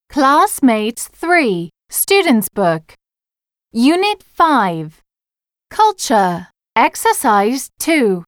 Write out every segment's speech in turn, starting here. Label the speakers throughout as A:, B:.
A: Classmates 3, Students' Book. Unit 5. Culture. Exercise 2.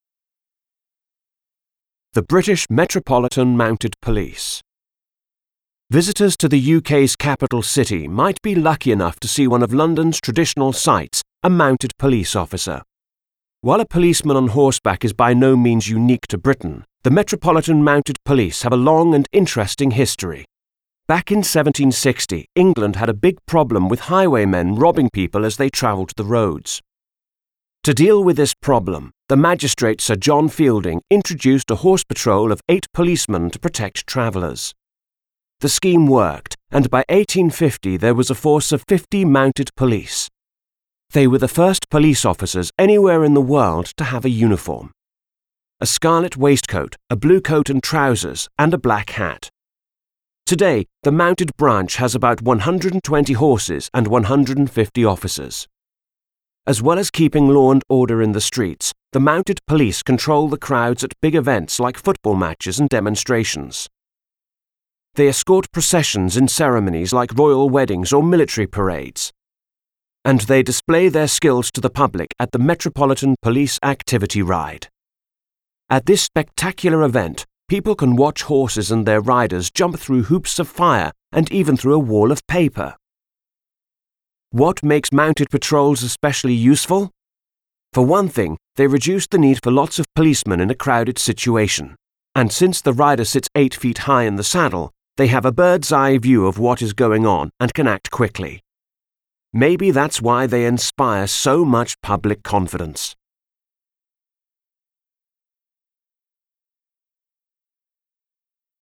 B: The British Metropolitan Mounted Police. Visitors to the UK's capital city might be lucky enough to see one of London's traditional sights, a mounted police officer. While a policeman on horseback is by no means unique to Britain, the Metropolitan Mounted Police have a long and interesting history. Back in 1760, England had a big problem with highwaymen robbing people as they travelled the roads. To deal with this problem, the magistrate Sir John Fielding introduced a horse patrol of 8 policemen to protect travellers. The scheme worked, and by 1850 there was a force of 50 mounted police. They were the first police officers anywhere in the world to have a uniform. A scarlet waistcoat, a blue coat and trousers, and a black hat. Today, the mounted branch has about 120 horses and 150 officers. As well as keeping law and order in the streets, the mounted police control the crowds at big events like football matches and demonstrations. They escort processions in ceremonies like royal weddings or military parades. And they display their skills to the public at the Metropolitan Police Activity Ride. At this spectacular event, people can watch horses and their riders jump through hoops of fire and even through a wall of paper. What makes mounted patrols especially useful? For one thing, they reduce the need for lots of policemen in a crowded situation. And since the rider sits 8 feet high in the saddle, they have a bird's eye view of what is going on and can act quickly. Maybe that's why they inspire so much public confidence.